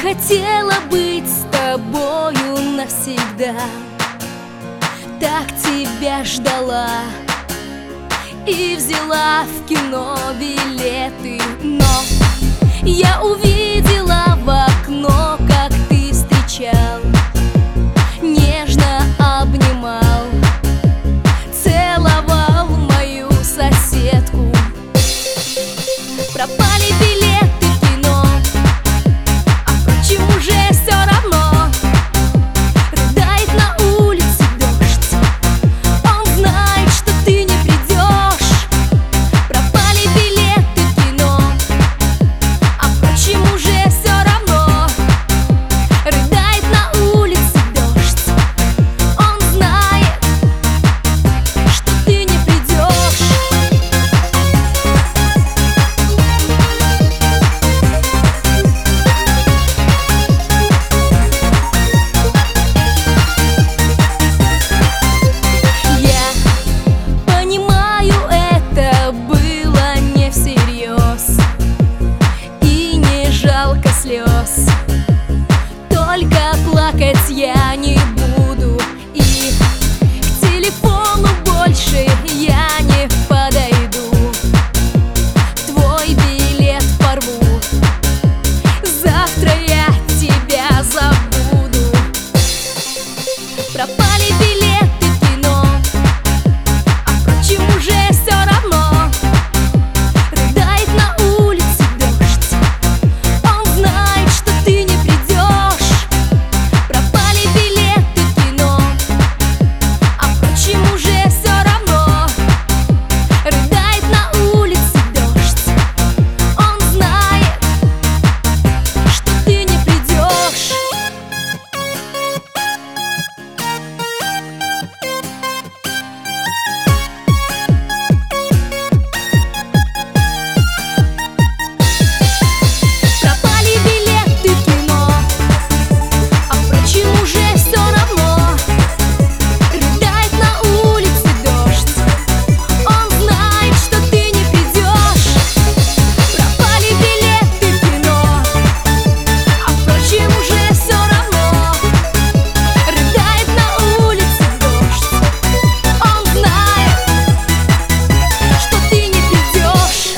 хотела быть с тобою навсегда, так тебя ждала и взяла в кино билеты. Но я увидела в окно, как ты встречал, нежно обнимал, целовал мою соседку. Пропали билеты в кино, а впрочем уже все равно. Рыдает на улице дождь, он знает, что ты не придешь. Пропали билеты в кино, а впрочем уже все равно. Рыдает на улице дождь, он знает, что ты не придешь. Слез, только плакать я не буду, и к телефону больше я не подойду. Твой билет порву, завтра я тебя забуду. Пропали билеты в кино, а впрочем уже все равно. Рыдает на улице дождь, он знает, что ты не придешь. Пропали билеты в кино, а впрочем уже все равно. Рыдает на улице дождь, он знает, что ты не придешь. Пропали билеты в кино, а впрочем уже все равно. Рыдает на улице дождь, он знает, что ты не придешь. Пропали билеты в кино, а впрочем уже все равно. Рыдает на улице дождь, он знает, что ты не придешь.